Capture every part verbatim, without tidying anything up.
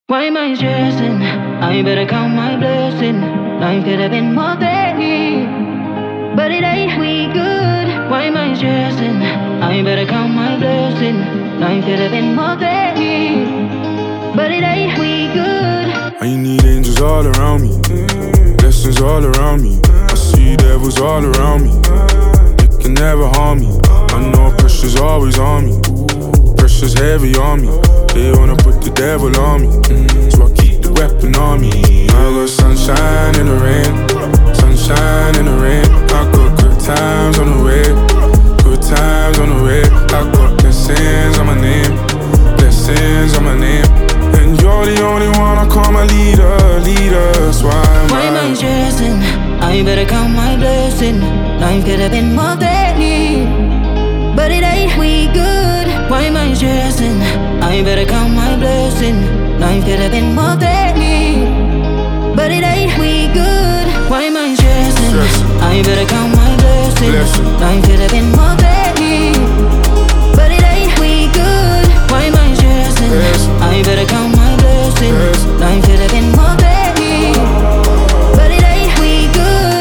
Why am I stressing? I better count my blessing. Life could have been more funny, but it ain't we good. Why am I stressing? I better count my blessing. Life could have been more funny, but it ain't we good. I need angels all around me, blessings all around me. I see devils all around me, they can never harm me. I know pressure's always on me, pressure's heavy on me. They wanna put the devil on me, so I keep the weapon on me. I got sunshine in the rain, sunshine in the rain. I got good times on the way, good times on the way. I got blessings on my name, blessings on my name. And you're the only one I call my leader, leader. So why am Why am I I stressing? I better count my blessing. Life could have been more funny, but it ain't we good. Why am I stressing? I better count my blessing. Life could have been more funny, but it ain't we good. Why am I stressing? Stressing. I better count my blessing. Blessing. Life could have been more funny, but it ain't we good. Why am I stressing? Blessing. I better count my blessing. Blessing. Life could have been more funny, but it ain't we good.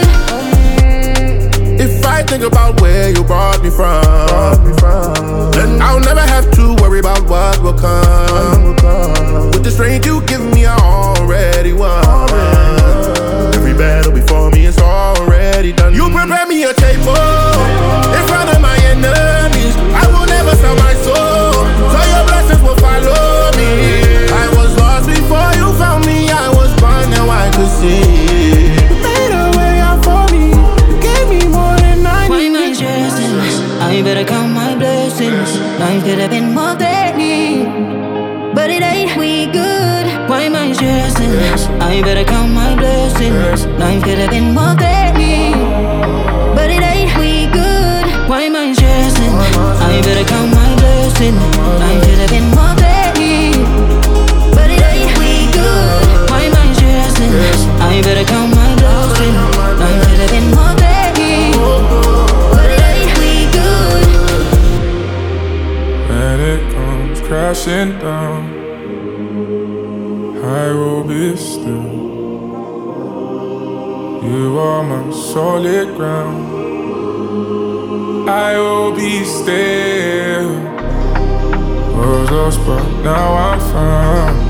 If I think about where you brought me from, then I'll never have to worry about what will come. With the strength you give me, I already won. Every battle before me is already done. You prepare me a table in front of my enemies. I will never sell my soul, so your blessings will follow me. I was lost before you found me. I was blind, now I could see. You made a way out for me. You gave me more than I Why am I needed. stressing? I better count my blessings. Life could have been more funny, but it ain't we good. Why am I stressing? I better count my blessings. Life could have been more funny, but it ain't we good. Why am I stressing? I better count my blessings. Life could have been more funny, but it ain't we good. Why am I stressing? I better count my blessings. Life could have been more funny, but it ain't we good. when it comes crashing down? I will be still. You are my solid ground. I will be still. Was lost, but now I'm found.